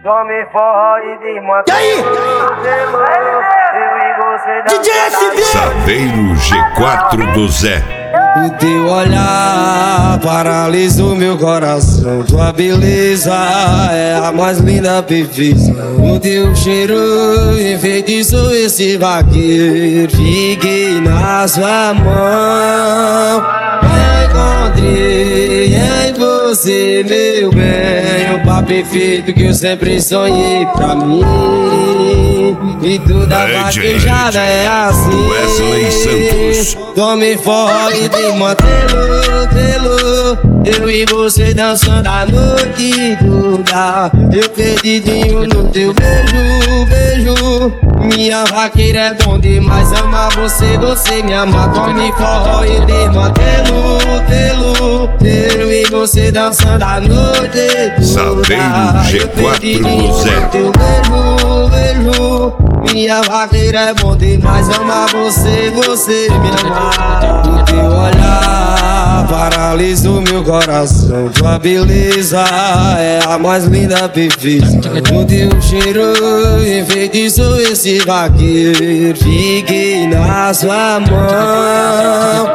Tome forró e desmantela. E aí? DJ SB! Saveiro G4 do Zé. O teu olhar paralisou meu coração. Tua beleza é a mais linda perfeição. O teu cheiro enfeitiçou esse vaqueiro. Fiquei na sua mão. Encontrei em você, meu bem, o par perfeito que eu sempre sonhei pra mim. E toda vaquejada é assim. Wesley Santos. Tome forró e desmantelo, telo. Eu e você dançando a noite toda. Eu perdidinho no teu beijo, beijo. Minha vaqueira é bom demais, amar você, você me ama. Tome forró e desmantelo, telo. Eu e você dançando a noite toda. Saveiro G4 do Zé. Teu beijo, beijo. Minha vaqueira é bom demais, amar você, você me amar. O teu olhar paralisou meu coração. Tua beleza é a mais linda perfeição. O teu cheiro enfeitiçou esse vaqueiro. Fiquei na sua mão.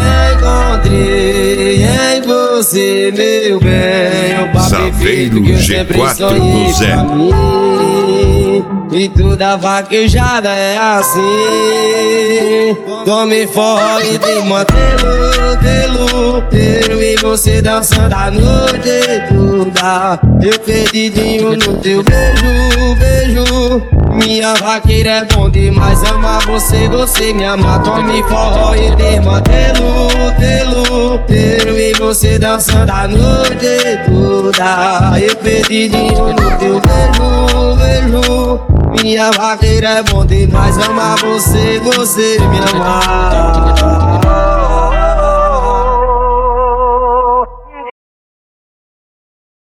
Encontrei em você, meu bem, o par perfeito que eu sempre sonhei pra mim. E toda vaquejada é assim. Tome forró e desmantelo, telo. Eu e você dançando a noite toda. Eu perdidinho no teu beijo, beijo. Minha vaqueira é bom demais, amar você, você me ama. Tome forró e desmantelo, telo. Eu e você dançando a noite toda. Eu perdidinho no teu beijo, beijo. Minha vaqueira é bom demais, amar você, você me amar.